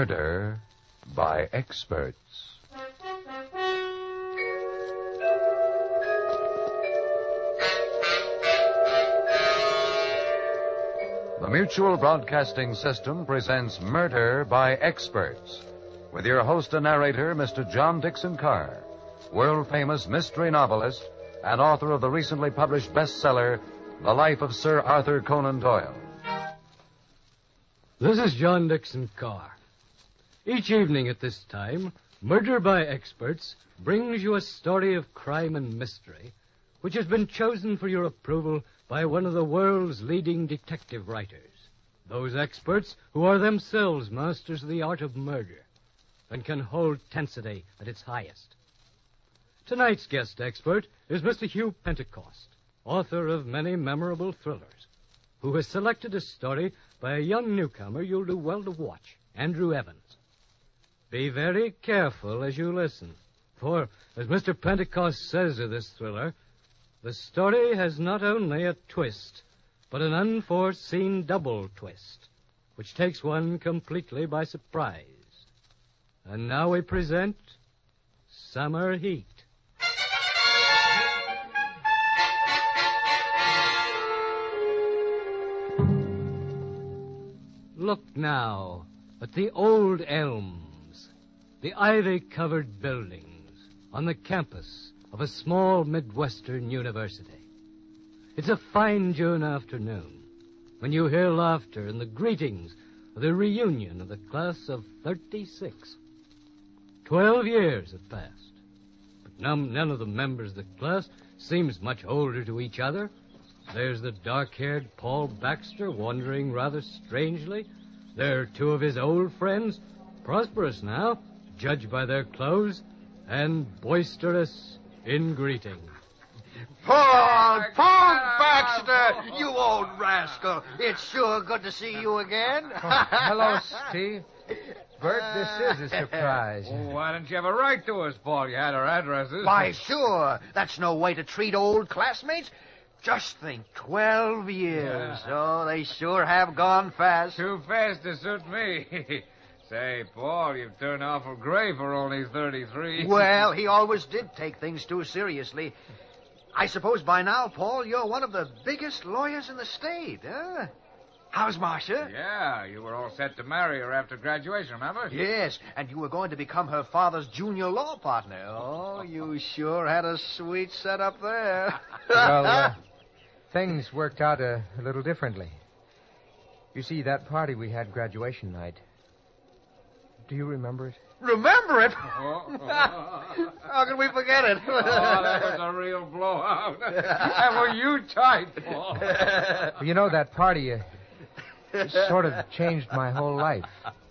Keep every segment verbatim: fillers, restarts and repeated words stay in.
Murder by Experts. The Mutual Broadcasting System presents Murder by Experts, with your host and narrator, Mister John Dixon Carr, world-famous mystery novelist and author of the recently published bestseller, The Life of Sir Arthur Conan Doyle. This is John Dixon Carr. Each evening at this time, Murder by Experts brings you a story of crime and mystery which has been chosen for your approval by one of the world's leading detective writers, those experts who are themselves masters of the art of murder and can hold tensity at its highest. Tonight's guest expert is Mister Hugh Pentecost, author of many memorable thrillers, who has selected a story by a young newcomer you'll do well to watch, Andrew Evans. Be very careful as you listen, for, as Mister Pentecost says of this thriller, the story has not only a twist, but an unforeseen double twist, which takes one completely by surprise. And now we present Summer Heat. Look now at the old elms, the ivy-covered buildings on the campus of a small Midwestern university. It's a fine June afternoon when you hear laughter and the greetings of the reunion of the class of thirty-six. Twelve years have passed, but none, none of the members of the class seems much older to each other. There's the dark-haired Paul Baxter wandering rather strangely. There are two of his old friends, prosperous now, judged by their clothes, and boisterous in greeting. Paul! Paul Baxter! You old rascal! It's sure good to see you again. Oh, hello, Steve. Bert, this is a surprise. Oh, why didn't you have a right to us, Paul? You had our addresses. Why, sure. That's no way to treat old classmates. Just think, twelve years. Yeah. Oh, they sure have gone fast. Too fast to suit me. Say, Paul, you've turned awful gray for only thirty-three. Well, he always did take things too seriously. I suppose by now, Paul, you're one of the biggest lawyers in the state, huh? How's Marcia? Yeah, you were all set to marry her after graduation, remember? Yes, and you were going to become her father's junior law partner. Oh, you sure had a sweet setup there. Well, uh, things worked out a, a little differently. You see, that party we had graduation night, do you remember it? Remember it? Oh. How can we forget it? Oh, that was a real blowout. And were you tight, Paul? Well, you know, that party uh, it sort of changed my whole life.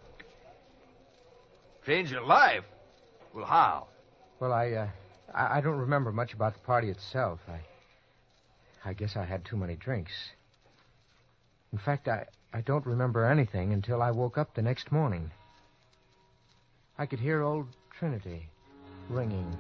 Changed your life? Well, how? Well, I, uh, I I don't remember much about the party itself. I, I guess I had too many drinks. In fact, I, I don't remember anything until I woke up the next morning. I could hear old Trinity ringing.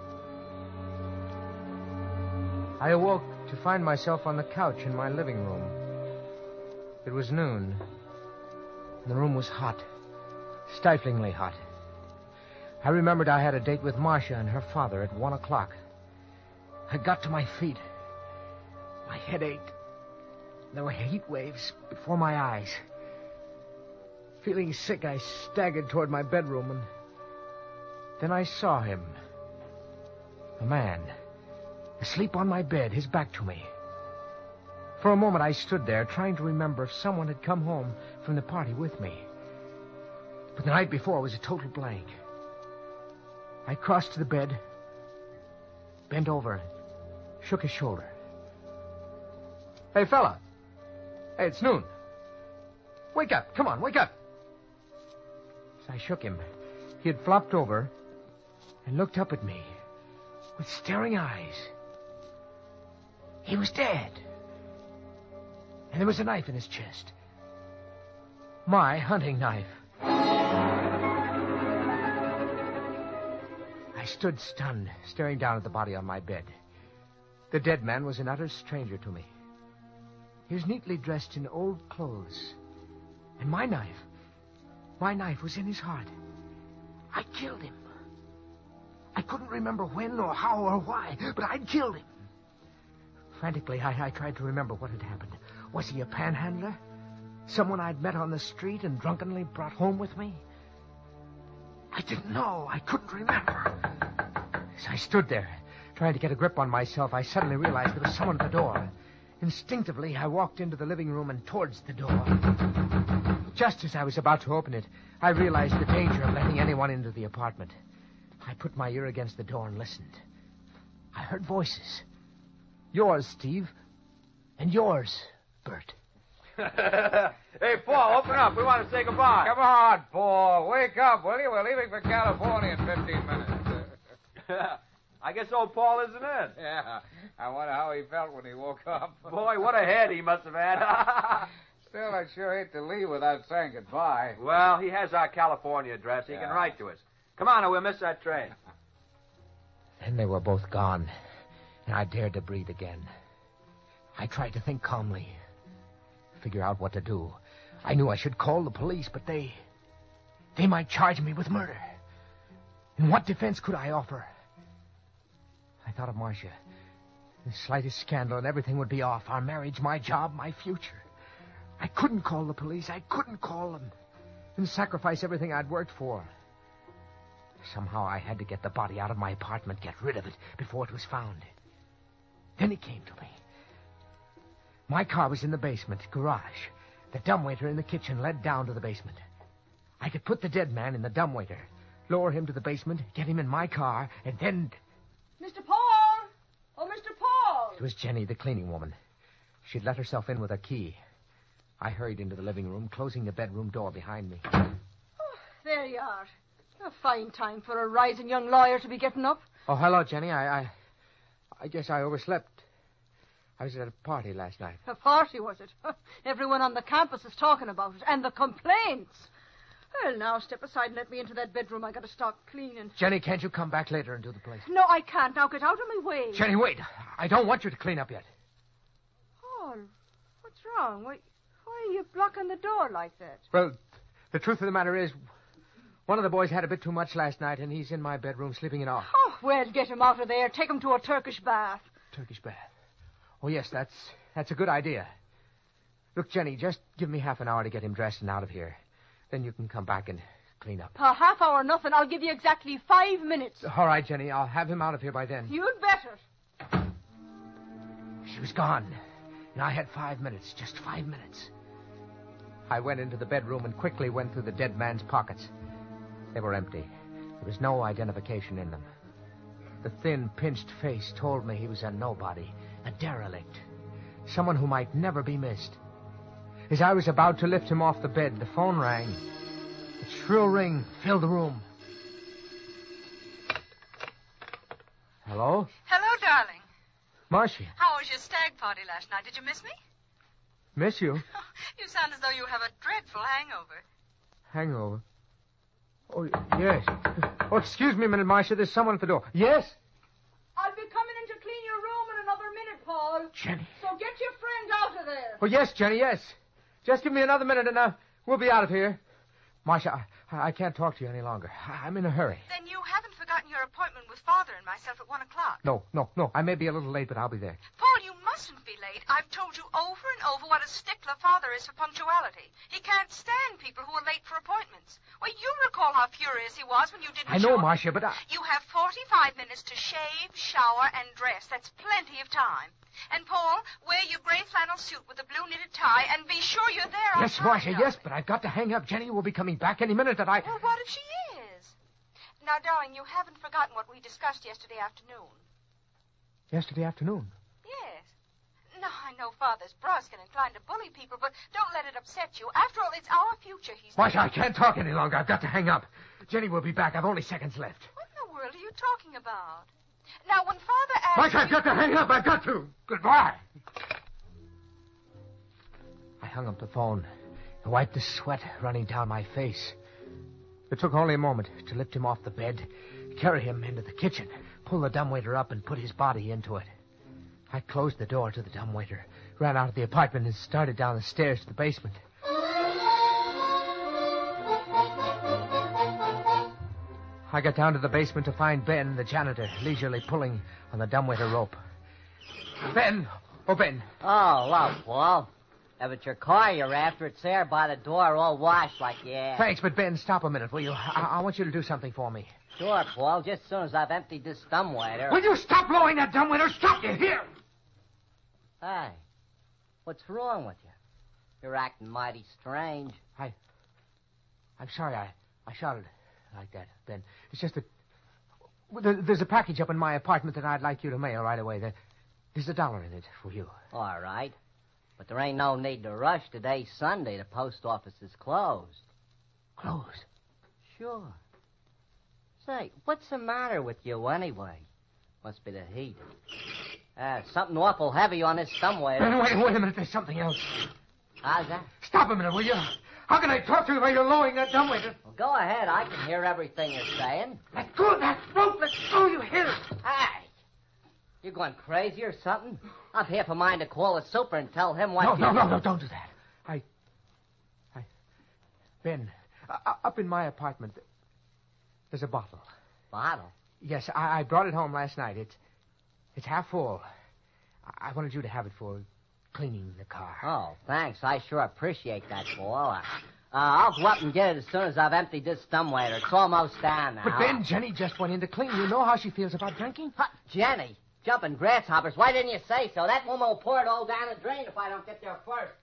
I awoke to find myself on the couch in my living room. It was noon. The room was hot, stiflingly hot. I remembered I had a date with Marcia and her father at one o'clock. I got to my feet. My head ached. There were heat waves before my eyes. Feeling sick, I staggered toward my bedroom, and then I saw him. A man, asleep on my bed, his back to me. For a moment, I stood there, trying to remember if someone had come home from the party with me. But the night before was a total blank. I crossed to the bed, bent over, shook his shoulder. Hey, fella. Hey, it's noon. Wake up. Come on, wake up. As I shook him, he had flopped over and looked up at me with staring eyes. He was dead. And there was a knife in his chest. My hunting knife. I stood stunned, staring down at the body on my bed. The dead man was an utter stranger to me. He was neatly dressed in old clothes. And my knife, My knife was in his heart. I killed him. I couldn't remember when or how or why, but I'd killed him. Frantically, I, I tried to remember what had happened. Was he a panhandler? Someone I'd met on the street and drunkenly brought home with me? I didn't know. I couldn't remember. As I stood there, trying to get a grip on myself, I suddenly realized there was someone at the door. Instinctively, I walked into the living room and towards the door. Just as I was about to open it, I realized the danger of letting anyone into the apartment. I put my ear against the door and listened. I heard voices. Yours, Steve. And yours, Bert. Hey, Paul, open up. We want to say goodbye. Come on, Paul. Wake up, will you? We're leaving for California in fifteen minutes. I guess old Paul isn't in. Yeah. I wonder how he felt when he woke up. Boy, what a head he must have had. Still, I'd sure hate to leave without saying goodbye. Well, he has our California address. He Yeah. can write to us. Come on, or we'll miss that train. Then they were both gone, and I dared to breathe again. I tried to think calmly, figure out what to do. I knew I should call the police, but they... they might charge me with murder. And what defense could I offer? I thought of Marcia. The slightest scandal and everything would be off. Our marriage, my job, my future. I couldn't call the police. I couldn't call them and sacrifice everything I'd worked for. Somehow I had to get the body out of my apartment, get rid of it before it was found. Then it came to me. My car was in the basement, garage. The dumbwaiter in the kitchen led down to the basement. I could put the dead man in the dumbwaiter, lower him to the basement, get him in my car, and then... Mister Paul! Oh, Mister Paul! It was Jenny, the cleaning woman. She'd let herself in with a key. I hurried into the living room, closing the bedroom door behind me. Oh, there you are. A fine time for a rising young lawyer to be getting up. Oh, hello, Jenny. I, I, I guess I overslept. I was at a party last night. A party, was it? Everyone on the campus is talking about it. And the complaints. Well, now, step aside and let me into that bedroom. I got to start cleaning. Jenny, can't you come back later and do the place? No, I can't. Now, get out of my way. Jenny, wait. I don't want you to clean up yet. Paul, what's wrong? Why, why are you blocking the door like that? Well, the truth of the matter is, one of the boys had a bit too much last night, and he's in my bedroom sleeping it off. Oh, well, get him out of there. Take him to a Turkish bath. Turkish bath. Oh, yes, that's that's a good idea. Look, Jenny, just give me half an hour to get him dressed and out of here. Then you can come back and clean up. A half hour, nothing. I'll give you exactly five minutes. All right, Jenny, I'll have him out of here by then. You'd better. She was gone, and I had five minutes, just five minutes. I went into the bedroom and quickly went through the dead man's pockets. They were empty. There was no identification in them. The thin, pinched face told me he was a nobody, a derelict, someone who might never be missed. As I was about to lift him off the bed, the phone rang. Its shrill ring filled the room. Hello? Hello, darling. Marcia. How was your stag party last night? Did you miss me? Miss you? You sound as though you have a dreadful hangover. Hangover? Oh, yes. Oh, excuse me a minute, Marcia. There's someone at the door. Yes? I'll be coming in to clean your room in another minute, Paul. Jenny. So get your friend out of there. Oh, yes, Jenny, yes. Just give me another minute and uh, we'll be out of here. Marcia, I, I can't talk to you any longer. I, I'm in a hurry. Then you haven't forgotten your appointment with Father and myself at one o'clock. No, no, no. I may be a little late, but I'll be there. Paul, you mustn't be late. I've told you over and over what a stickler Father is for punctuality. He can't stand people who are late for appointments. Well, you recall how furious he was when you didn't I know, show up. Marcia, but I... You have forty-five minutes to shave, shower, and dress. That's plenty of time. And, Paul, wear your gray flannel suit with a blue knitted tie and be sure you're there on Yes, time, Marcia, darling. yes, but I've got to hang up. Jenny will be coming back any minute that I... Well, what if she is? Now, darling, you haven't forgotten what we discussed yesterday afternoon. Yesterday afternoon. Yes. No, I know Father's brusque and inclined to bully people, but don't let it upset you. After all, it's our future he's... Marcia, I can't talk any longer. I've got to hang up. Jenny will be back. I've only seconds left. What in the world are you talking about? Now, when Father asks... Marcia, I've you... got to hang up. I've got to. Goodbye. I hung up the phone and wiped the sweat running down my face. It took only a moment to lift him off the bed, carry him into the kitchen, pull the dumbwaiter up, and put his body into it. I closed the door to the dumbwaiter, ran out of the apartment, and started down the stairs to the basement. I got down to the basement to find Ben, the janitor, leisurely pulling on the dumbwaiter rope. Ben! Oh, Ben. Oh, look, Paul. If it's your car you're after, it's there by the door all washed like you asked. Thanks, but Ben, stop a minute, will you? I, I want you to do something for me. Sure, Paul, just as soon as I've emptied this dumbwaiter. Will you stop blowing that dumbwaiter? Stop, you hear? Hey, what's wrong with you? You're acting mighty strange. I... I'm sorry I, I shouted like that, Ben. It's just that... Well, there, there's a package up in my apartment that I'd like you to mail right away. There, there's a dollar in it for you. All right. But there ain't no need to rush. Today's Sunday. The post office is closed. Closed? Sure. Say, what's the matter with you anyway? Must be the heat. Uh, something awful heavy on this dumbwaiter. Ben, wait, wait a minute. There's something else. How's that? Stop a minute, will you? How can I talk to you while you're lowering that dumbwaiter? Well, go ahead. I can hear everything you're saying. Let go of that rope. Let go, you hear it? Hey! You going crazy or something? I've half a mind to call the super and tell him what No, you... no, no, no, don't do that. I... I... Ben, uh, up in my apartment, there's a bottle. Bottle? Yes, I, I brought it home last night. It's, it's half full. I, I wanted you to have it for cleaning the car. Oh, thanks. I sure appreciate that, Paul. Uh, uh, I'll go up and get it as soon as I've emptied this dumbwaiter. It's almost down now. But Ben, Jenny just went in to clean. You know how she feels about drinking? Huh, Jenny? Jumping grasshoppers. Why didn't you say so? That woman will pour it all down the drain if I don't get there first.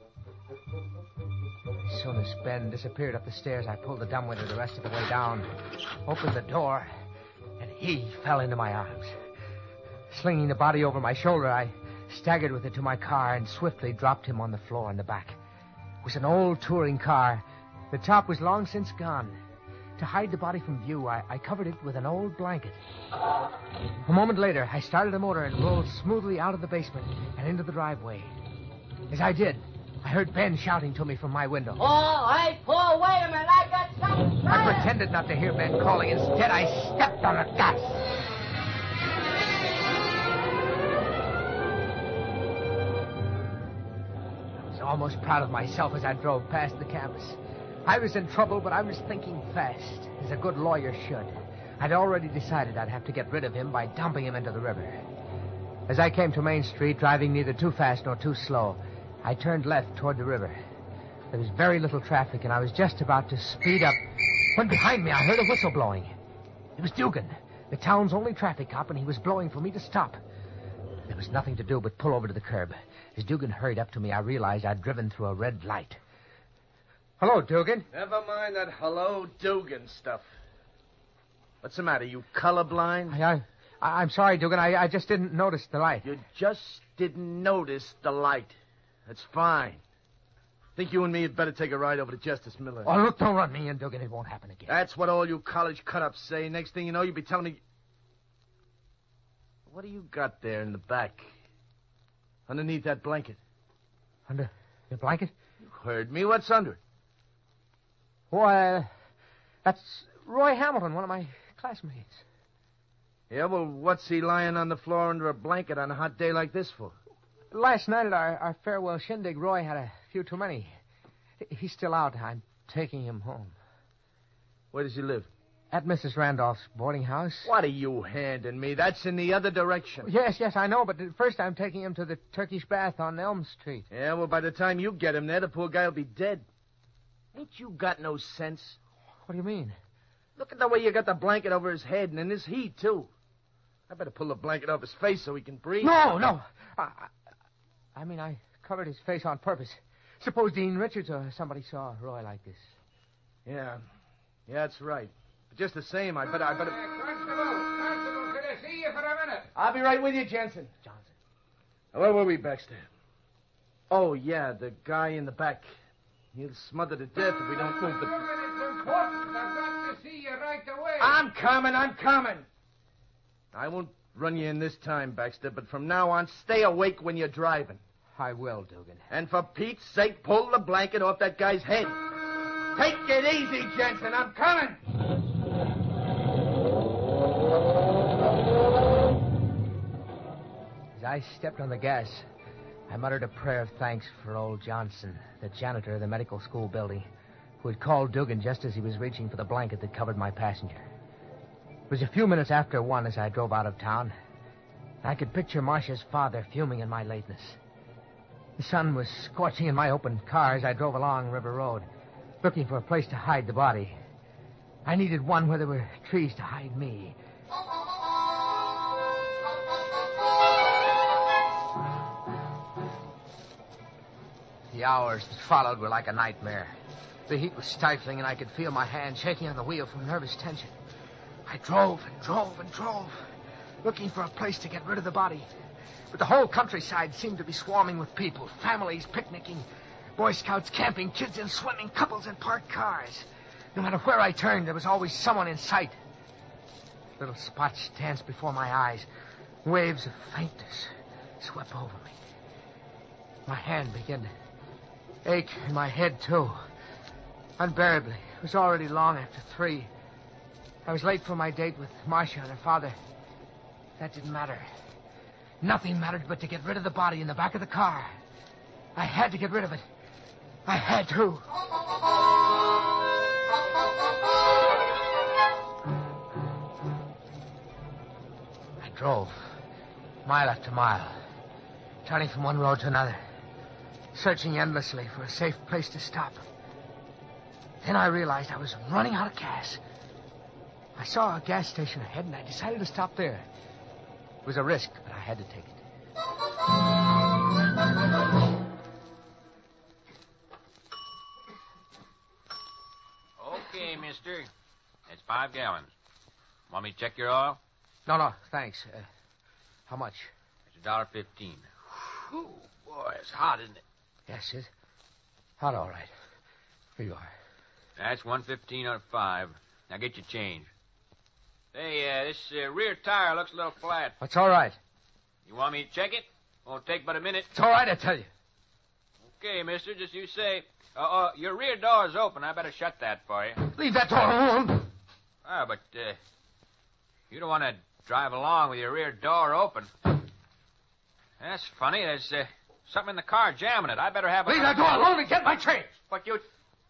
As soon as Ben disappeared up the stairs, I pulled the dumbwaiter the rest of the way down, opened the door, and he fell into my arms. Slinging the body over my shoulder, I staggered with it to my car and swiftly dropped him on the floor in the back. It was an old touring car. The top was long since gone. To hide the body from view, I, I covered it with an old blanket. A moment later, I started the motor and rolled smoothly out of the basement and into the driveway. As I did, I heard Ben shouting to me from my window. Oh, hey, Paul, wait a minute. I got something to I say. pretended not to hear Ben calling. Instead, I stepped on the gas. I was almost proud of myself as I drove past the campus. I was in trouble, but I was thinking fast, as a good lawyer should. I'd already decided I'd have to get rid of him by dumping him into the river. As I came to Main Street, driving neither too fast nor too slow, I turned left toward the river. There was very little traffic, and I was just about to speed up when behind me I heard a whistle blowing. It was Dugan, the town's only traffic cop, and he was blowing for me to stop. There was nothing to do but pull over to the curb. As Dugan hurried up to me, I realized I'd driven through a red light. Hello, Dugan. Never mind that hello Dugan stuff. What's the matter? You colorblind? I, I, I'm sorry, Dugan. I, I just didn't notice the light. You just didn't notice the light. That's fine. Think you and me had better take a ride over to Justice Miller. Oh, look, don't run me in, Dugan. It won't happen again. That's what all you college cut-ups say. Next thing you know, you'll be telling me... What do you got there in the back? Underneath that blanket? Under the blanket? You heard me. What's under it? Why, uh, that's Roy Hamilton, one of my classmates. Yeah, well, what's he lying on the floor under a blanket on a hot day like this for? Last night at our, our farewell shindig, Roy had a few too many. He's still out. I'm taking him home. Where does he live? At Missus Randolph's boarding house. What are you handing me? That's in the other direction. Yes, yes, I know, but first I'm taking him to the Turkish Bath on Elm Street. Yeah, well, by the time you get him there, the poor guy will be dead. Ain't you got no sense? What do you mean? Look at the way you got the blanket over his head and in this heat, too. I better pull the blanket off his face so he can breathe. No, no. I, I, I mean, I covered his face on purpose. Suppose Dean Richards or somebody saw Roy like this. Yeah. Yeah, that's right. But just the same, I better... I better... Uh, Constable, Constable, can I see you for a minute? I'll be right with you, Jensen. Johnson. Where were we, Baxter? Oh, yeah, the guy in the back. He'll smother to death if we don't move the... It's important. I've got to see you right away. I'm coming, I'm coming. I won't run you in this time, Baxter, but from now on, stay awake when you're driving. I will, Dugan. And for Pete's sake, pull the blanket off that guy's head. Take it easy, Jensen. I'm coming. As I stepped on the gas, I muttered a prayer of thanks for old Johnson, the janitor of the medical school building, who had called Dugan just as he was reaching for the blanket that covered my passenger. was a few minutes after one as I drove out of town. I could picture Marcia's father fuming in my lateness. The sun was scorching in my open car as I drove along River Road, looking for a place to hide the body. I needed one where there were trees to hide me. The hours that followed were like a nightmare. The heat was stifling, and I could feel my hand shaking on the wheel from nervous tension. I drove and drove and drove, looking for a place to get rid of the body. But the whole countryside seemed to be swarming with people, families picnicking, Boy Scouts camping, kids in swimming, couples in parked cars. No matter where I turned, there was always someone in sight. Little spots danced before my eyes. Waves of faintness swept over me. My hand began to ache, and my head, too. Unbearably. It was already long after three. I was late for my date with Marcia and her father. That didn't matter. Nothing mattered but to get rid of the body in the back of the car. I had to get rid of it. I had to. I drove, mile after mile, turning from one road to another, searching endlessly for a safe place to stop. Then I realized I was running out of gas. I saw a gas station ahead, and I decided to stop there. It was a risk, but I had to take it. Okay, mister. It's five gallons. Want me to check your oil? No, no, thanks. Uh, how much? It's a dollar fifteen. Whew, boy, it's hot, isn't it? Yes, it's hot, all right. Here you are. That's one fifteen out of five. Now get your change. Hey, uh, this uh, rear tire looks a little flat. That's all right. You want me to check it? Won't take but a minute. It's all right, I tell you. Okay, mister, just you say. Uh, uh, your rear door's open. I better shut that for you. Leave that door alone. Ah, but uh, you don't want to drive along with your rear door open. That's funny. There's uh, something in the car jamming it. I better have a... Leave that door alone and get my change. But you...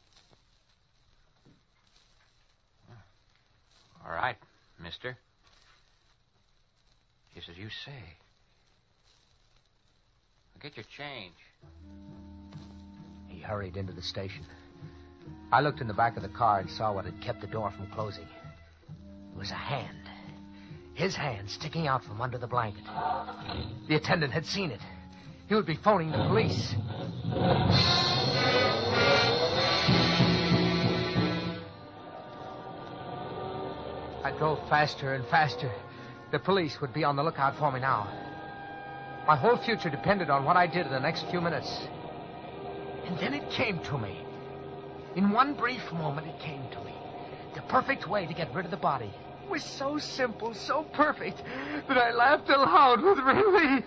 All right, mister. Just as you say. Get your change. He hurried into the station. I looked in the back of the car and saw what had kept the door from closing. It was a hand. His hand sticking out from under the blanket. The attendant had seen it. He would be phoning the police. I drove faster and faster. The police would be on the lookout for me now. My whole future depended on what I did in the next few minutes. And then it came to me. In one brief moment, it came to me. The perfect way to get rid of the body. It was so simple, so perfect, that I laughed aloud with relief.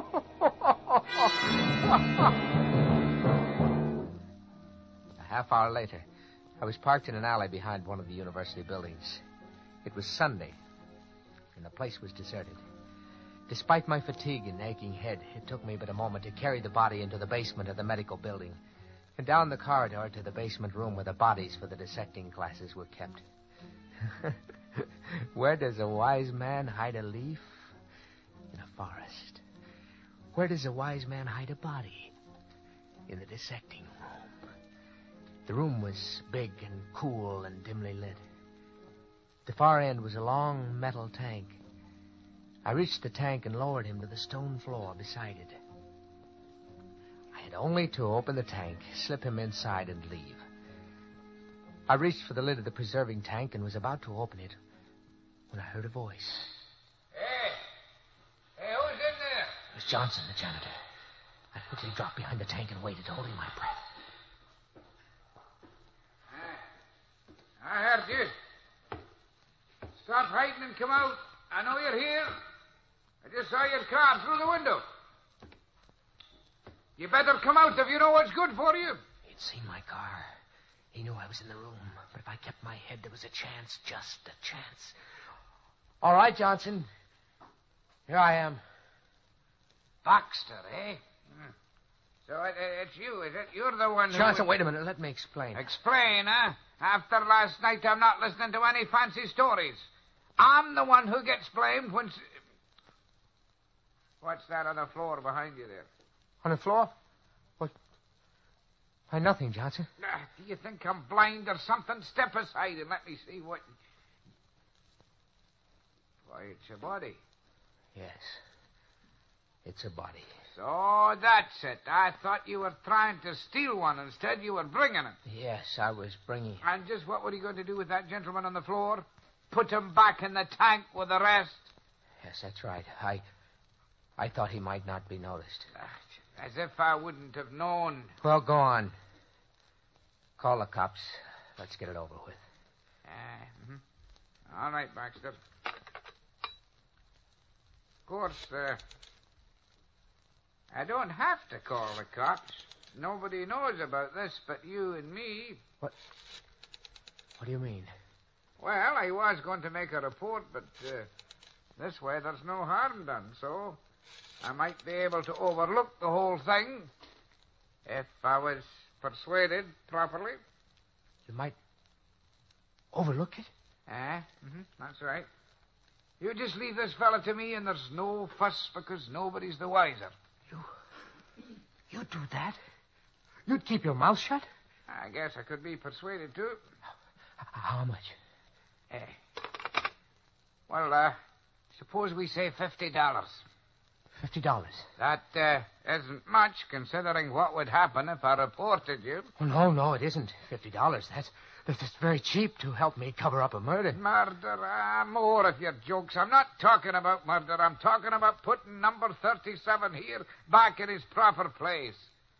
A half hour later, I was parked in an alley behind one of the university buildings. It was Sunday, and the place was deserted. Despite my fatigue and aching head, it took me but a moment to carry the body into the basement of the medical building and down the corridor to the basement room where the bodies for the dissecting classes were kept. Where does a wise man hide a leaf? In a forest. Where does a wise man hide a body? In the dissecting room. The room was big and cool and dimly lit. The far end was a long metal tank. I reached the tank and lowered him to the stone floor beside it. I had only to open the tank, slip him inside, and leave. I reached for the lid of the preserving tank and was about to open it when I heard a voice. Hey! Hey, who's in there? It was Johnson, the janitor. I quickly dropped behind the tank and waited, holding my breath. I heard you. Stop hiding and come out. I know you're here. I just saw your car through the window. You better come out if you know what's good for you. He'd seen my car. He knew I was in the room. But if I kept my head, there was a chance, just a chance. All right, Johnson. Here I am. Baxter, eh? Hmm. So it, it's you, is it? You're the one who... Johnson, wait a minute. Let me explain. Explain, huh? After last night, I'm not listening to any fancy stories. I'm the one who gets blamed when... s- What's that on the floor behind you there? On the floor? What? Why, nothing, Johnson. Ah, do you think I'm blind or something? Step aside and let me see what... Why, it's a body. Yes. It's a body. So that's it. I thought you were trying to steal one. Instead, you were bringing it. Yes, I was bringing... And just what were you going to do with that gentleman on the floor? Put him back in the tank with the rest? Yes, that's right. I... I thought he might not be noticed. As if I wouldn't have known. Well, go on. Call the cops. Let's get it over with. Uh, mhm. All right, Baxter. Of course, uh, I don't have to call the cops. Nobody knows about this but you and me. What? What do you mean? Well, I was going to make a report, but uh, this way there's no harm done, so I might be able to overlook the whole thing if I was persuaded properly. You might overlook it? Ah, mm-hmm, that's right. You just leave this fella to me, and there's no fuss because nobody's the wiser. You... You'd do that? You'd keep your mouth shut? I guess I could be persuaded to. H- How much? Eh. Well, uh, suppose we say fifty dollars. Fifty dollars. That uh, isn't much, considering what would happen if I reported you. Oh, no, no, it isn't. Fifty dollars. That's that's just very cheap to help me cover up a murder. Murder? Ah, more of your jokes. I'm not talking about murder. I'm talking about putting number thirty-seven here back in his proper place.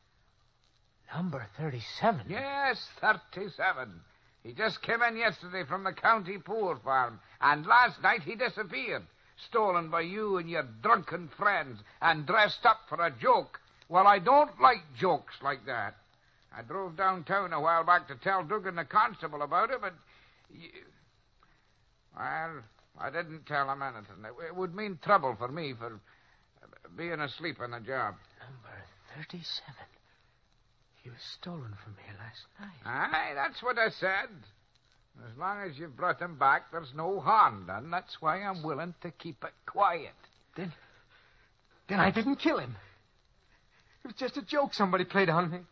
Number thirty-seven? Yes, thirty-seven. He just came in yesterday from the county poor farm, and last night he disappeared, stolen by you and your drunken friends, and dressed up for a joke. Well, I don't like jokes like that. I drove downtown a while back to tell Dugan the constable about it, but... You... Well, I didn't tell him anything. It would mean trouble for me for being asleep on the job. Number thirty-seven. He was stolen from here last night. Aye, that's what I said. As long as you've brought him back, there's no harm done. That's why I'm willing to keep it quiet. Then... Then I didn't kill him. It was just a joke somebody played on me.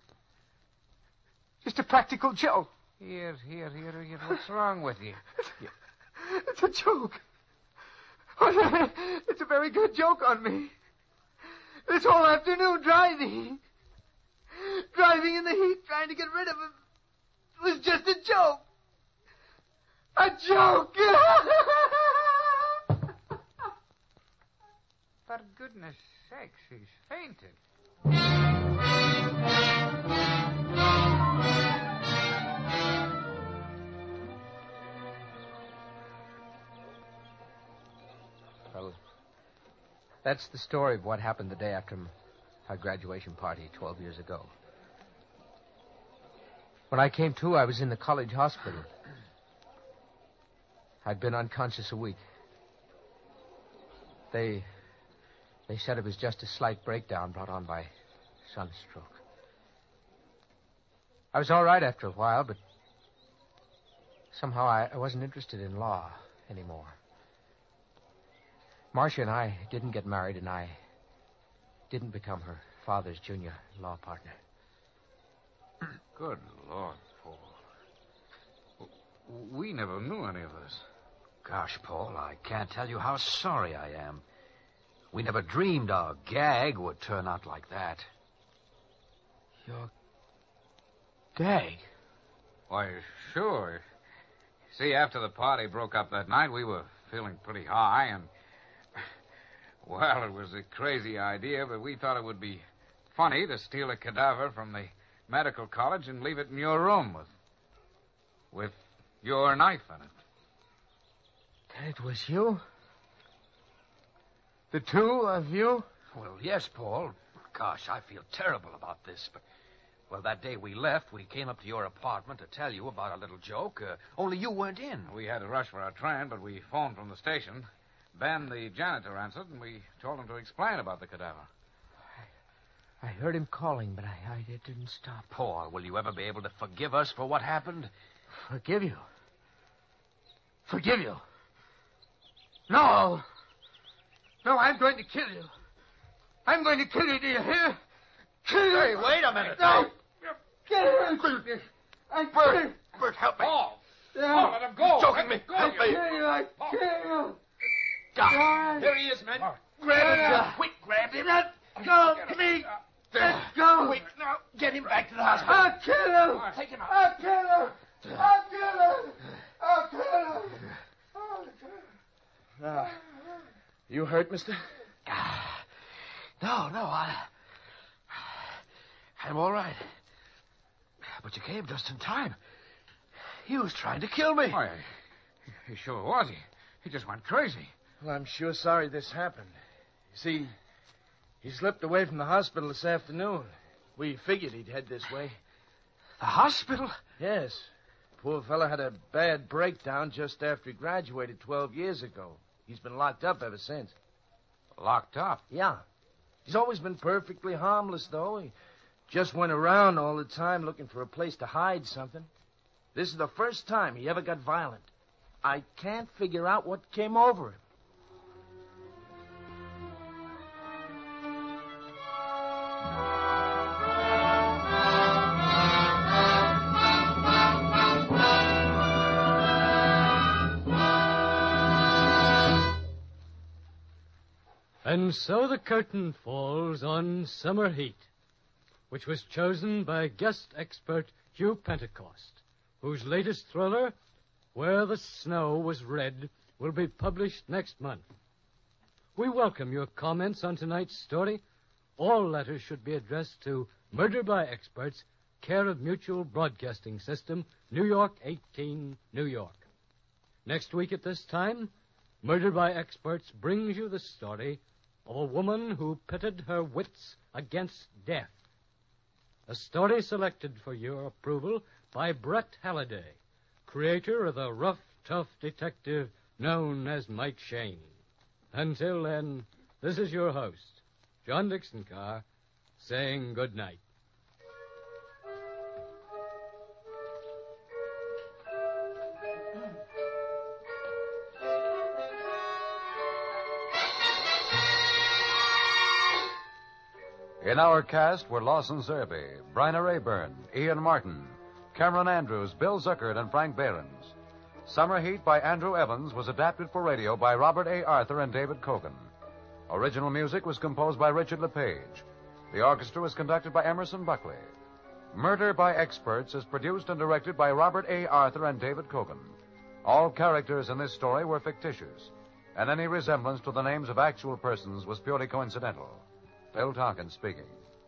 Just a practical joke. Here, here, here, here. What's wrong with you? It's a joke. It's a very good joke on me. This whole afternoon driving. Driving in the heat, trying to get rid of him. It was just a joke. A joke. For goodness sakes, he's fainted. Well, that's the story of what happened the day after our graduation party twelve years ago. When I came to, I was in the college hospital. I'd been unconscious a week. They... They said it was just a slight breakdown brought on by sunstroke. I was all right after a while, but somehow I, I wasn't interested in law anymore. Marcia and I didn't get married, and I didn't become her father's junior law partner. Good Lord, Paul. We never knew any of this. Gosh, Paul, I can't tell you how sorry I am. We never dreamed our gag would turn out like that. Your gag? Why, sure. See, after the party broke up that night, we were feeling pretty high, and... Well, it was a crazy idea, but we thought it would be funny to steal a cadaver from the medical college and leave it in your room with... with your knife in it. Then it was you? The two of you? Well, yes, Paul. Gosh, I feel terrible about this, but... Well, that day we left, we came up to your apartment to tell you about our little joke, uh, only you weren't in. We had to rush for our train, but we phoned from the station. Ben, the janitor, answered, and we told him to explain about the cadaver. I, I heard him calling, but I, I didn't stop. Paul, will you ever be able to forgive us for what happened? Forgive you? Forgive you? No. No, I'm going to kill you. I'm going to kill you, do you hear? Kill you. Hey, wait a minute. No. Get him. Bert, Bert, help me. Paul. Yeah. Paul, let him go. Choking Let me. him go. Help me. Kill you. I kill you. God. Here he is, men. Grab him. Quick, grab him. Let go of me. Let go. Quick, now, get him back to the hospital. I'll kill him. Take him out. I'll kill him. I'll kill him. I'll kill him. I'll kill him. Now, you hurt, mister? No, no, I... I'm all right. But you came just in time. He was trying to kill me. Why, he sure was. He, he just went crazy. Well, I'm sure sorry this happened. You see, he slipped away from the hospital this afternoon. We figured he'd head this way. The hospital? Yes. Poor fella had a bad breakdown just after he graduated twelve years ago. He's been locked up ever since. Locked up? Yeah. He's always been perfectly harmless, though. He just went around all the time looking for a place to hide something. This is the first time he ever got violent. I can't figure out what came over him. And so the curtain falls on Summer Heat, which was chosen by guest expert Hugh Pentecost, whose latest thriller, Where the Snow Was Red, will be published next month. We welcome your comments on tonight's story. All letters should be addressed to Murder by Experts, care of Mutual Broadcasting System, New York eighteen, New York. Next week at this time, Murder by Experts brings you the story of a woman who pitted her wits against death. A story selected for your approval by Brett Halliday, creator of the rough, tough detective known as Mike Shane. Until then, this is your host, John Dixon Carr, saying good night. In our cast were Lawson Zerby, Bryna Rayburn, Ian Martin, Cameron Andrews, Bill Zuckert, and Frank Behrens. Summer Heat by Andrew Evans was adapted for radio by Robert A. Arthur and David Cogan. Original music was composed by Richard LePage. The orchestra was conducted by Emerson Buckley. Murder by Experts is produced and directed by Robert A. Arthur and David Cogan. All characters in this story were fictitious, and any resemblance to the names of actual persons was purely coincidental. Bill Tompkins speaking.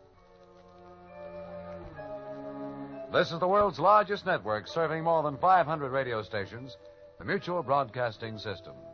This is the world's largest network serving more than five hundred radio stations, the Mutual Broadcasting System.